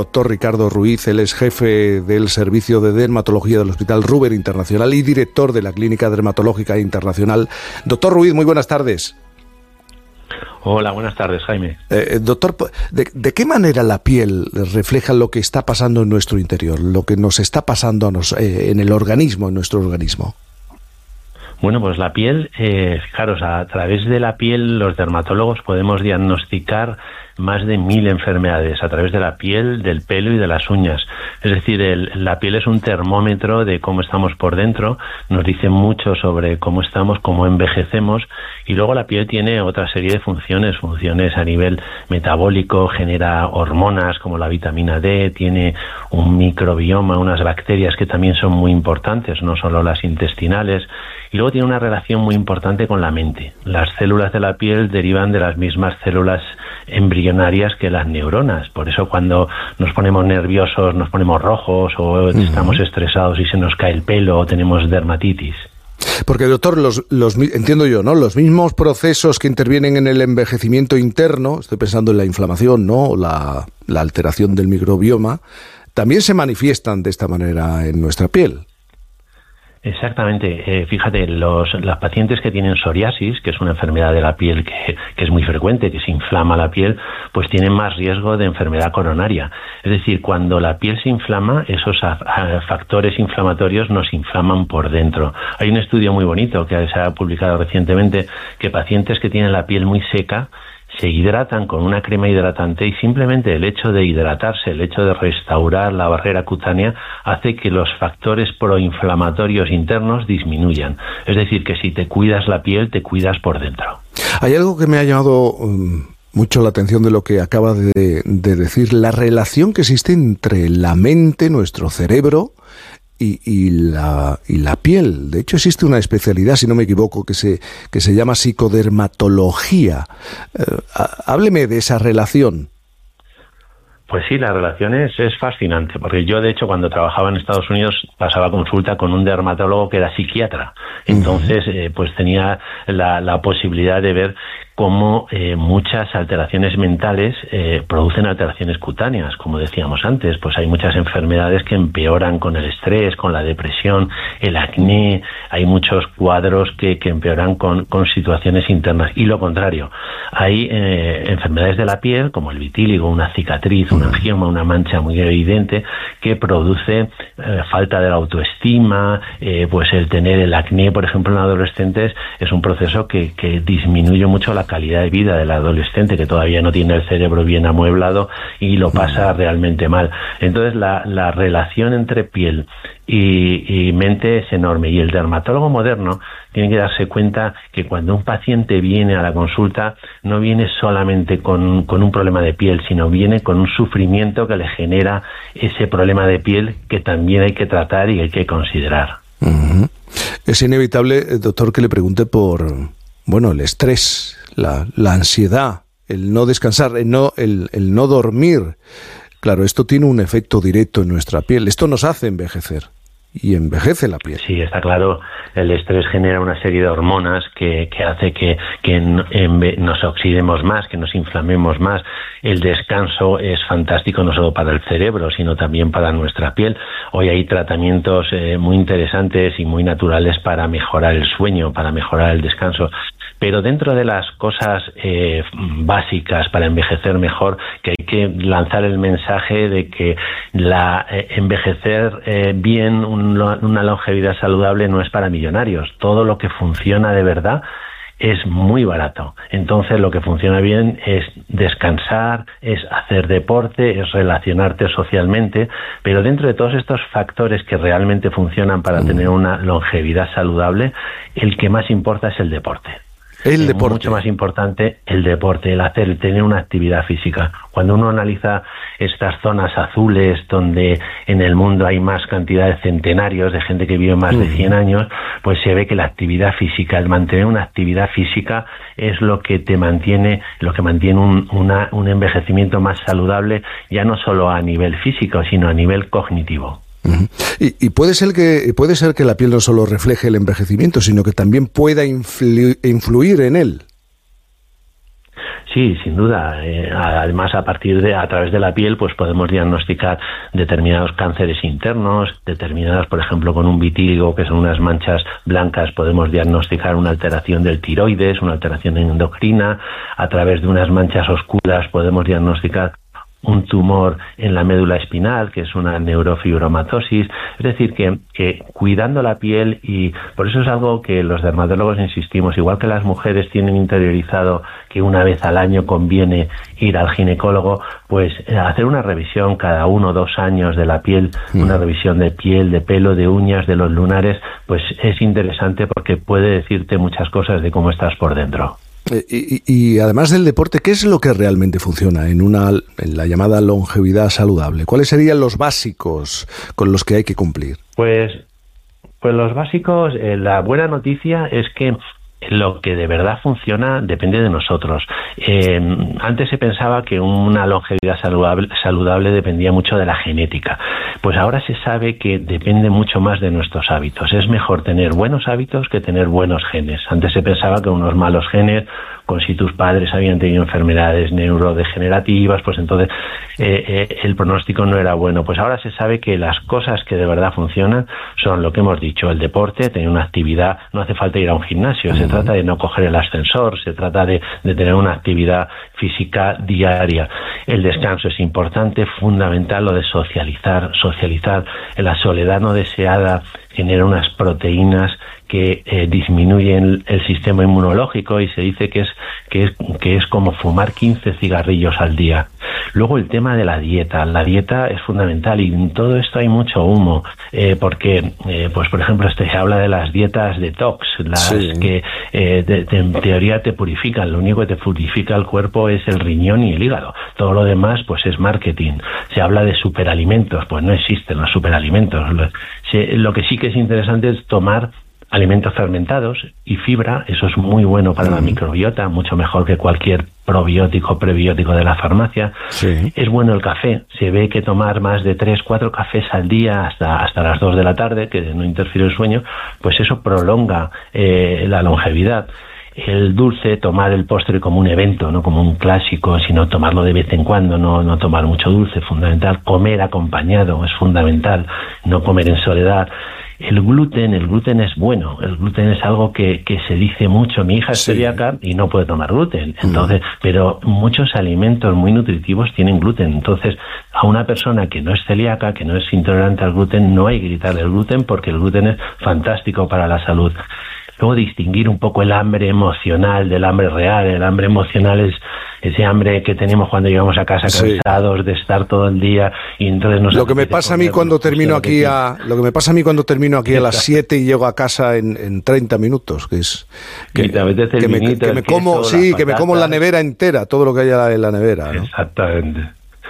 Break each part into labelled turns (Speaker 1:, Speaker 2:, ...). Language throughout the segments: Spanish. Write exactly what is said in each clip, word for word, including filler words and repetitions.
Speaker 1: Doctor Ricardo Ruiz, él es jefe del Servicio de Dermatología del Hospital Ruber Internacional y director de la Clínica Dermatológica Internacional. Doctor Ruiz, muy buenas tardes.
Speaker 2: Hola, buenas tardes, Jaime.
Speaker 1: Eh, doctor, ¿de, ¿de qué manera la piel refleja lo que está pasando en nuestro interior, lo que nos está pasando a nos, eh, en el organismo, en nuestro organismo?
Speaker 2: Bueno, pues la piel, eh, fijaros, a través de la piel los dermatólogos podemos diagnosticar más de mil enfermedades a través de la piel, del pelo y de las uñas. Es decir, el, la piel es un termómetro de cómo estamos por dentro, nos dice mucho sobre cómo estamos, cómo envejecemos, y luego la piel tiene otra serie de funciones, funciones a nivel metabólico, genera hormonas como la vitamina D, tiene un microbioma, unas bacterias que también son muy importantes, no solo las intestinales, y luego tiene una relación muy importante con la mente. Las células de la piel derivan de las mismas células embrionarias que las neuronas. Por eso cuando nos ponemos nerviosos, nos ponemos rojos, o uh-huh. estamos estresados y se nos cae el pelo, o tenemos dermatitis.
Speaker 1: Porque, doctor, los, los, entiendo yo, ¿no? Los mismos procesos que intervienen en el envejecimiento interno, estoy pensando en la inflamación, ¿no? O la, la alteración del microbioma, también se manifiestan de esta manera en nuestra piel.
Speaker 2: Exactamente. Eh, fíjate, los, las pacientes que tienen psoriasis, que es una enfermedad de la piel que, que es muy frecuente, que se inflama la piel, pues tienen más riesgo de enfermedad coronaria. Es decir, cuando la piel se inflama, esos a, a factores inflamatorios nos inflaman por dentro. Hay un estudio muy bonito que se ha publicado recientemente, que pacientes que tienen la piel muy seca se hidratan con una crema hidratante, y simplemente el hecho de hidratarse, el hecho de restaurar la barrera cutánea, hace que los factores proinflamatorios internos disminuyan. Es decir, que si te cuidas la piel, te cuidas por dentro.
Speaker 1: Hay algo que me ha llamado um, mucho la atención de lo que acaba de, de decir, la relación que existe entre la mente, nuestro cerebro, Y, y, la, y la piel. De hecho, existe una especialidad, si no me equivoco, que se, que se llama psicodermatología. Eh, hábleme de esa relación.
Speaker 2: Pues sí, la relación es, es fascinante, porque yo, de hecho, cuando trabajaba en Estados Unidos, pasaba consulta con un dermatólogo que era psiquiatra. Entonces, uh-huh. eh, pues tenía la, la posibilidad de ver cómo eh, muchas alteraciones mentales eh, producen alteraciones cutáneas, como decíamos antes. Pues hay muchas enfermedades que empeoran con el estrés, con la depresión, el acné. Hay muchos cuadros que, que empeoran con, con situaciones internas. Y lo contrario, hay eh, enfermedades de la piel, como el vitíligo, una cicatriz, un angioma, una mancha muy evidente, que produce eh, falta de la autoestima. Eh, pues el tener el acné, por ejemplo, en adolescentes, es un proceso que, que disminuye mucho la calidad de vida del adolescente, que todavía no tiene el cerebro bien amueblado y lo pasa realmente mal. Entonces la, la relación entre piel y, y mente es enorme, y el dermatólogo moderno tiene que darse cuenta que cuando un paciente viene a la consulta, no viene solamente con, con un problema de piel, sino viene con un sufrimiento que le genera ese problema de piel, que también hay que tratar y hay que considerar.
Speaker 1: Uh-huh. Es inevitable, doctor, que le pregunte por, bueno, el estrés, la, la ansiedad, el no descansar, el no, el, el no dormir. Claro, esto tiene un efecto directo en nuestra piel. Esto nos hace envejecer. Y envejece la piel.
Speaker 2: Sí, está claro. El estrés genera una serie de hormonas que, que hace que, que nos oxidemos más, que nos inflamemos más. El descanso es fantástico no solo para el cerebro, sino también para nuestra piel. Hoy hay tratamientos eh, muy interesantes y muy naturales para mejorar el sueño, para mejorar el descanso. Pero dentro de las cosas eh, básicas para envejecer mejor, que hay que lanzar el mensaje de que la eh, envejecer eh, bien, un, una longevidad saludable, no es para millonarios. Todo lo que funciona de verdad es muy barato. Entonces, lo que funciona bien es descansar, es hacer deporte, es relacionarte socialmente, pero dentro de todos estos factores que realmente funcionan para tener una longevidad saludable, el que más importa es el deporte.
Speaker 1: El deporte.
Speaker 2: Mucho más importante el deporte, el hacer, el tener una actividad física. Cuando uno analiza estas zonas azules donde en el mundo hay más cantidad de centenarios, de gente que vive más mm. de cien años, pues se ve que la actividad física, el mantener una actividad física es lo que te mantiene, lo que mantiene un, una, un envejecimiento más saludable, ya no solo a nivel físico, sino a nivel cognitivo.
Speaker 1: Uh-huh. Y, y puede ser que puede ser que la piel no solo refleje el envejecimiento, sino que también pueda influ- influir en él.
Speaker 2: Sí, sin duda. Eh, además, a partir de, a través de la piel, pues podemos diagnosticar determinados cánceres internos, determinadas, por ejemplo, con un vitíligo, que son unas manchas blancas, podemos diagnosticar una alteración del tiroides, una alteración endocrina. A través de unas manchas oscuras podemos diagnosticar un tumor en la médula espinal, que es una neurofibromatosis. Es decir, que, que cuidando la piel, y por eso es algo que los dermatólogos insistimos, igual que las mujeres tienen interiorizado que una vez al año conviene ir al ginecólogo, pues hacer una revisión cada uno o dos años de la piel, mm. una revisión de piel, de pelo, de uñas, de los lunares, pues es interesante porque puede decirte muchas cosas de cómo estás por dentro.
Speaker 1: Y, y, y además del deporte, ¿qué es lo que realmente funciona en una en la llamada longevidad saludable? ¿Cuáles serían los básicos con los que hay que cumplir?
Speaker 2: Pues, pues los básicos, eh, la buena noticia es que lo que de verdad funciona depende de nosotros. Eh, antes se pensaba que una longevidad saludable, saludable dependía mucho de la genética. Pues ahora se sabe que depende mucho más de nuestros hábitos. Es mejor tener buenos hábitos que tener buenos genes. Antes se pensaba que unos malos genes, con si tus padres habían tenido enfermedades neurodegenerativas, pues entonces eh, eh, el pronóstico no era bueno. Pues ahora se sabe que las cosas que de verdad funcionan son lo que hemos dicho: el deporte, tener una actividad, no hace falta ir a un gimnasio, se trata de no coger el ascensor, se trata de, de tener una actividad física diaria. El descanso es importante, fundamental, lo de socializar, socializar. La soledad no deseada genera unas proteínas que eh, disminuyen el sistema inmunológico, y se dice que es, que es que es como fumar quince cigarrillos al día. Luego el tema de la dieta. La dieta es fundamental, y en todo esto hay mucho humo, eh, porque, eh, pues por ejemplo, este, se habla de las dietas detox, las sí. que eh, de, de, en teoría te purifican. Lo único que te purifica el cuerpo es el riñón y el hígado. Todo lo demás, pues es marketing. Se habla de superalimentos, pues no existen los superalimentos. Lo, se, lo que sí que es interesante es tomar alimentos fermentados y fibra. Eso es muy bueno para mm. la microbiota, mucho mejor que cualquier probiótico, prebiótico de la farmacia. Sí. Es bueno el café. Se ve que tomar más de tres, cuatro cafés al día hasta hasta las dos de la tarde, que no interfiere el sueño, pues eso prolonga eh, la longevidad. El dulce, tomar el postre como un evento, no como un clásico, sino tomarlo de vez en cuando, no, no tomar mucho dulce, fundamental. Comer acompañado es fundamental, no comer en soledad. El gluten, el gluten es bueno, el gluten es algo que, que se dice mucho. Mi hija es sí. celíaca y no puede tomar gluten, entonces, mm. pero muchos alimentos muy nutritivos tienen gluten. Entonces, a una persona que no es celíaca, que no es intolerante al gluten, no hay que quitarle el gluten, porque el gluten es fantástico para la salud. Luego, distinguir un poco el hambre emocional del hambre real. El hambre emocional es ese hambre que tenemos cuando llegamos a casa cansados sí. de estar todo el día, y entonces nos
Speaker 1: lo que me pasa a mí cuando termino aquí a lo que me pasa a mí cuando termino aquí a las siete y llego a casa en, en treinta minutos, que es que,
Speaker 2: que,
Speaker 1: que, me,
Speaker 2: vinito,
Speaker 1: que me como sí que me como la nevera entera, todo lo que haya en la nevera, ¿no?
Speaker 2: Exactamente.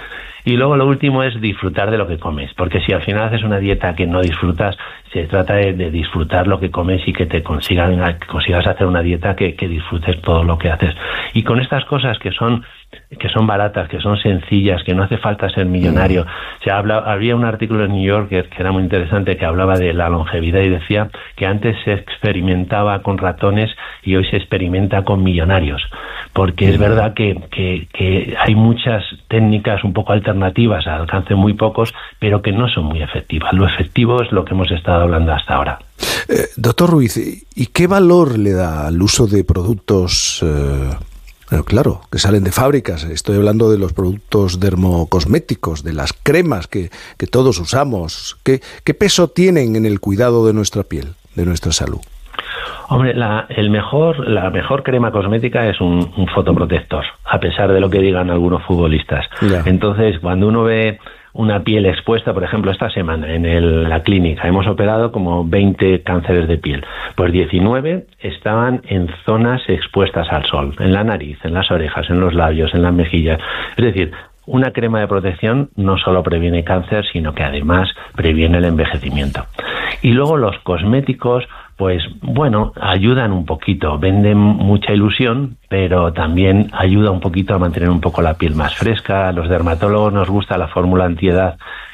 Speaker 2: Y luego lo último es disfrutar de lo que comes, porque si al final haces una dieta que no disfrutas, se trata de, de disfrutar lo que comes y que te consigan, que consigas hacer una dieta que, que disfrutes todo lo que haces. Y con estas cosas que son que son baratas, que son sencillas, que no hace falta ser millonario. Se habla, había un artículo en New Yorker que era muy interesante, que hablaba de la longevidad y decía que antes se experimentaba con ratones y hoy se experimenta con millonarios, porque es verdad que, que, que hay muchas técnicas un poco alternativas al alcance de muy pocos, pero que no son muy efectivas. Lo efectivo es lo que hemos estado hablando hasta ahora.
Speaker 1: Eh, doctor Ruiz, ¿y qué valor le da al uso de productos eh... Pero claro, que salen de fábricas? Estoy hablando de los productos dermocosméticos, de las cremas que, que todos usamos. ¿Qué, ¿Qué peso tienen en el cuidado de nuestra piel, de nuestra salud?
Speaker 2: Hombre, la, el mejor, la mejor crema cosmética es un, un fotoprotector, a pesar de lo que digan algunos futbolistas. Ya. Entonces, cuando uno ve una piel expuesta, por ejemplo, esta semana en el, la clínica hemos operado como veinte cánceres de piel, pues diecinueve estaban en zonas expuestas al sol, en la nariz, en las orejas, en los labios, en las mejillas. Es decir, una crema de protección no solo previene cáncer, sino que además previene el envejecimiento. Y luego los cosméticos, pues bueno, ayudan un poquito, venden mucha ilusión, pero también ayuda un poquito a mantener un poco la piel más fresca. A los dermatólogos nos gusta la fórmula antiedad,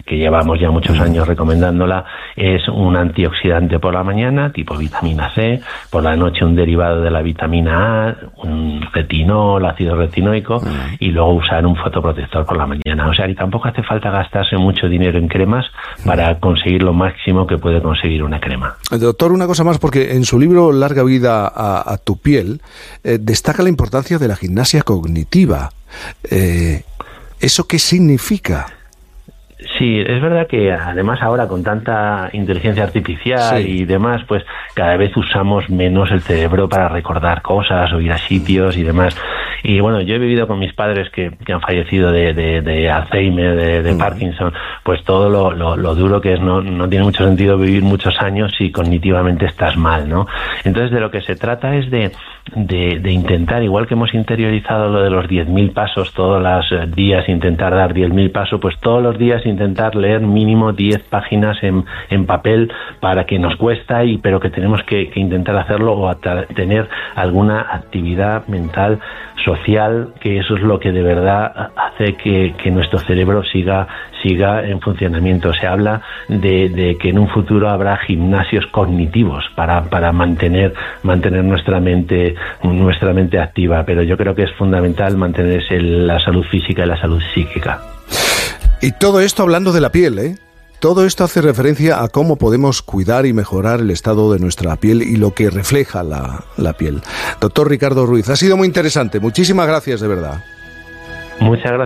Speaker 2: que llevamos ya muchos años recomendándola, es un antioxidante por la mañana, tipo vitamina C, por la noche un derivado de la vitamina A, un retinol, ácido retinoico, y luego usar un fotoprotector por la mañana. O sea, y tampoco hace falta gastarse mucho dinero en cremas para conseguir lo máximo que puede conseguir una crema.
Speaker 1: Doctor, una cosa más, porque en su libro Larga vida a, a tu piel, eh, destaca la importancia de la gimnasia cognitiva. Eh, ¿Eso qué significa?
Speaker 2: Sí, es verdad que además ahora con tanta inteligencia artificial sí. y demás, pues cada vez usamos menos el cerebro para recordar cosas o ir a sitios y demás. Y bueno, yo he vivido con mis padres que, que han fallecido de, de, de Alzheimer, de, de mm. Parkinson, pues todo lo, lo, lo duro que es, no, no tiene mucho sentido vivir muchos años si cognitivamente estás mal, ¿no? Entonces de lo que se trata es de, de, de intentar, igual que hemos interiorizado lo de los diez mil pasos, todos los días intentar dar diez mil pasos, pues todos los días intentar leer mínimo diez páginas en, en papel, para que nos cuesta, y pero que tenemos que, que intentar hacerlo, o ata- tener alguna actividad mental, social, que eso es lo que de verdad hace que, que nuestro cerebro siga siga en funcionamiento. Se habla de, de que en un futuro habrá gimnasios cognitivos para, para mantener mantener nuestra mente nuestra mente activa, pero yo creo que es fundamental mantenerse la salud física y la salud psíquica.
Speaker 1: Y todo esto hablando de la piel, ¿eh? Todo esto hace referencia a cómo podemos cuidar y mejorar el estado de nuestra piel y lo que refleja la, la piel. Doctor Ricardo Ruiz, ha sido muy interesante. Muchísimas gracias, de verdad.
Speaker 2: Muchas gracias.